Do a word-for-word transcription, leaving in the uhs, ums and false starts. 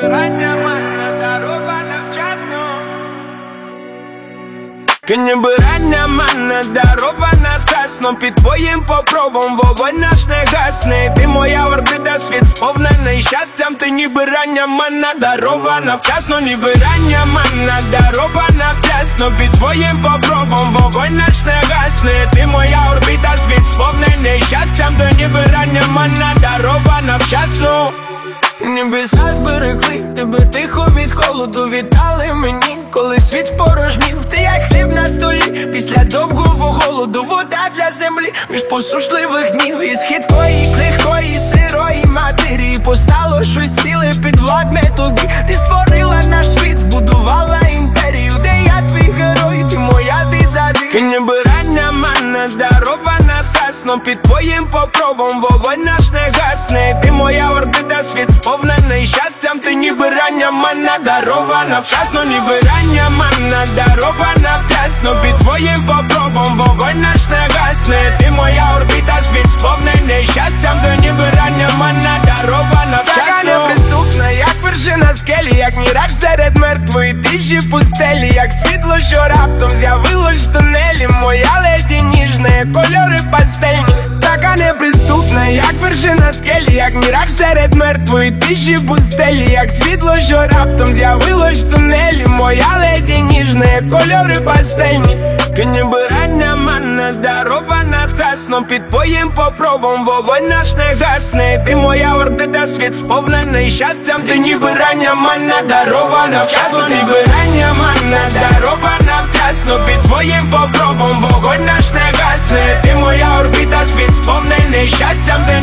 бирання манна дарована вчасно. Ніби рання манна дарована вчасно. Під твоїм покровом вогонь наш не гасне. Ти моя орбіта, світ сповнений щастям. Ти ніби рання манна дарована вчасно. Ніби рання манна дарована вчасно. Під твоїм покровом вогонь наш не гасне. Ти моя орбіта, світ сповнений щастям. Ти ніби рання манна дарована вчасно. Небеса зберегли тебе тихо від холоду. Вітали мені, коли світ порожнів. Ти як хліб на столі після довгого голоду. Вода для землі між посушливих днів. І схід твоєї легкої сирої матерії. Постало щось ціле підвладне тобі. Ти створила наш світ, збудувала імперію. Де я твій герой, ти моя, ти зади. Ніби рання манна здарована вчасно. Під твоїм покровом вогонь наш не гасне. Ти моя орбіта, світ сповнений щастям. Ти ніби рання манна дарована вчасно. Ніби рання манна дарована вчасно. Під твоїм покровом вогонь наш не гасне. Ти моя орбіта, світ сповнений щастям. Ти ніби рання манна дарована вчасно. Така неприступна, як вершина скелі, як міраж серед мертвої тиші пустелі. Як світло, що раптом з'явилось в тунелі. Моя леді ніжна, кольори пастельні. Така неприступна, як вершина скелі, як міраж серед мертвої тиші пустелі. Як світло, що раптом з'явилось в тунелі. Моя леді ніжна, кольори пастельні. Ніби рання манна здарована вчасно. Під твоїм покровом вогонь наш не гасне. Ти моя орбіта, світ сповнений щастям. Ти ніби рання манна дарована вчасно. Ніби рання манна дарована вчасно. Під твоїм покровом вогонь наш не гасне. Ти моя орбіта, світ сповнений щастям.